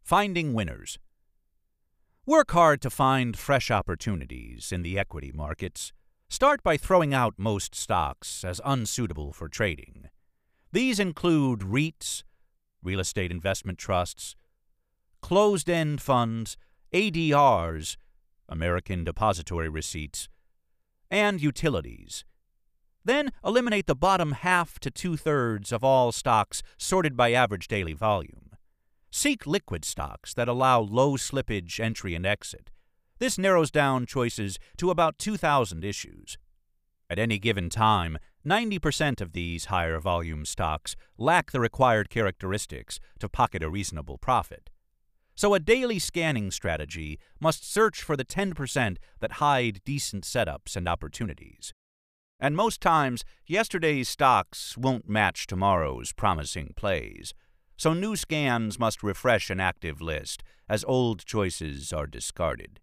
Finding winners. Work hard to find fresh opportunities in the equity markets. Start by throwing out most stocks as unsuitable for trading. These include REITs, real estate investment trusts, closed-end funds, ADRs, American Depository Receipts, and utilities. Then eliminate the bottom half to two-thirds of all stocks sorted by average daily volume. Seek liquid stocks that allow low slippage entry and exit. This narrows down choices to about 2,000 issues. At any given time, 90% of these higher volume stocks lack the required characteristics to pocket a reasonable profit. So a daily scanning strategy must search for the 10% that hide decent setups and opportunities. And most times, yesterday's stocks won't match tomorrow's promising plays. So new scans must refresh an active list as old choices are discarded.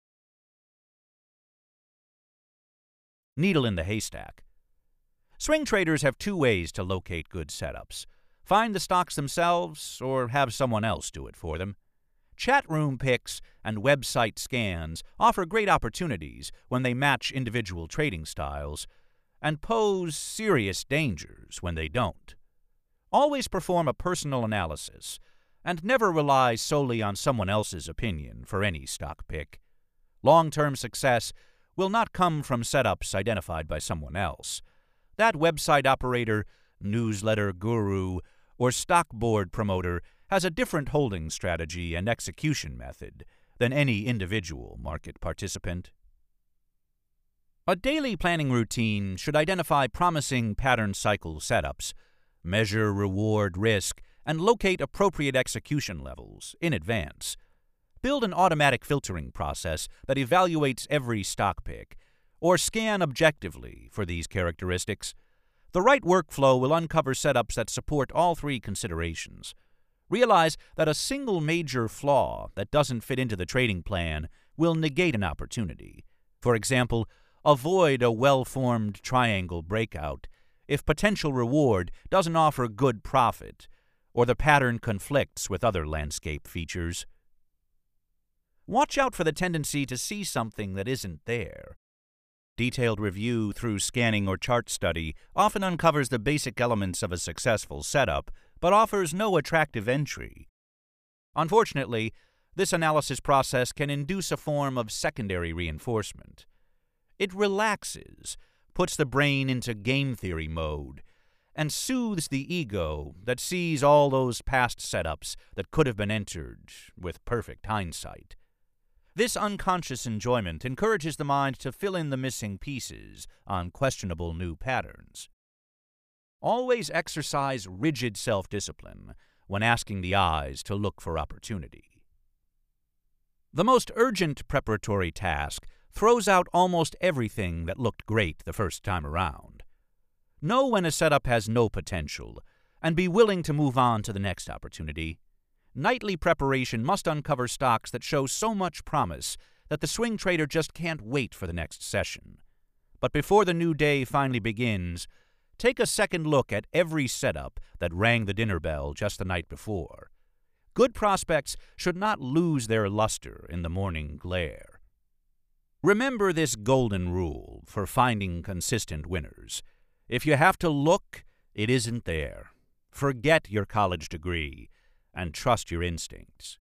Needle in the haystack. Swing traders have two ways to locate good setups: find the stocks themselves or have someone else do it for them. Chat room picks and website scans offer great opportunities when they match individual trading styles and pose serious dangers when they don't. Always perform a personal analysis and never rely solely on someone else's opinion for any stock pick. Long-term success will not come from setups identified by someone else. That website operator, newsletter guru, or stock board promoter has a different holding strategy and execution method than any individual market participant. A daily planning routine should identify promising pattern cycle setups, measure reward risk, and locate appropriate execution levels in advance. Build an automatic filtering process that evaluates every stock pick, or scan objectively for these characteristics. The right workflow will uncover setups that support all three considerations. Realize that a single major flaw that doesn't fit into the trading plan will negate an opportunity. For example, avoid a well-formed triangle breakout if potential reward doesn't offer good profit or the pattern conflicts with other landscape features. Watch out for the tendency to see something that isn't there. Detailed review through scanning or chart study often uncovers the basic elements of a successful setup, but offers no attractive entry. Unfortunately, this analysis process can induce a form of secondary reinforcement. It relaxes, puts the brain into game theory mode, and soothes the ego that sees all those past setups that could have been entered with perfect hindsight. This unconscious enjoyment encourages the mind to fill in the missing pieces on questionable new patterns. Always exercise rigid self-discipline when asking the eyes to look for opportunity. The most urgent preparatory task throws out almost everything that looked great the first time around. Know when a setup has no potential, and be willing to move on to the next opportunity. Nightly preparation must uncover stocks that show so much promise that the swing trader just can't wait for the next session. But before the new day finally begins, take a second look at every setup that rang the dinner bell just the night before. Good prospects should not lose their luster in the morning glare. Remember this golden rule for finding consistent winners. If you have to look, it isn't there. Forget your college degree and trust your instincts.